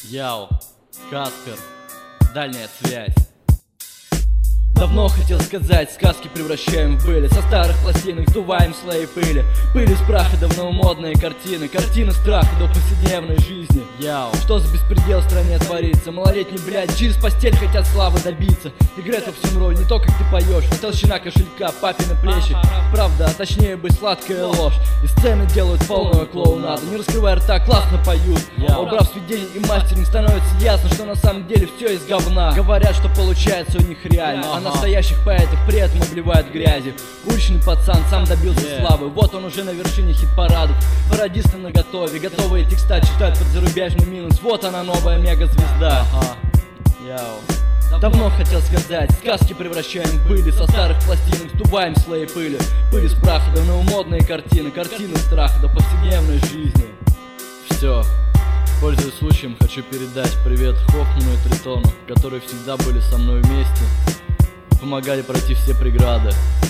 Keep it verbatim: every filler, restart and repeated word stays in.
Яу, Каспер, дальняя связь. Давно хотел сказать, сказки превращаем в пыли. Со старых пластинок сдуваем слои пыли. Пыль из праха давно модные картины. Картины страха до повседневной жизни. Яу, что за беспредел в стране творится? Малолетний блядь через постель хотят славы добиться. Играет во всем роль не то, как ты поешь, а толщина кошелька, папины плечи. Правда, а точнее быть сладкая ложь. И сцены делают полную клоунаду. Не раскрывая рта, классно поют. Убрав свидетелей и мастеринг, становится ясно, что на самом деле все из говна. Говорят, что получается у них реально, а настоящих поэтов при этом обливают грязью. Уличный пацан сам добился yeah. славы. Вот он уже на вершине хит-парадов. Пародисты наготове, готовые текста читают под зарубежный минус. Вот она, новая мегазвезда. Ага. Яу. Давно хотел сказать, сказки превращаем в пыли. Со старых пластинок сдуваем слои пыли. Пыль из праха, давно модные картины. Картины страха до повседневной жизни. Все. Пользуясь случаем, хочу передать привет Хоффману и Тритону, которые всегда были со мной вместе, помогали пройти все преграды.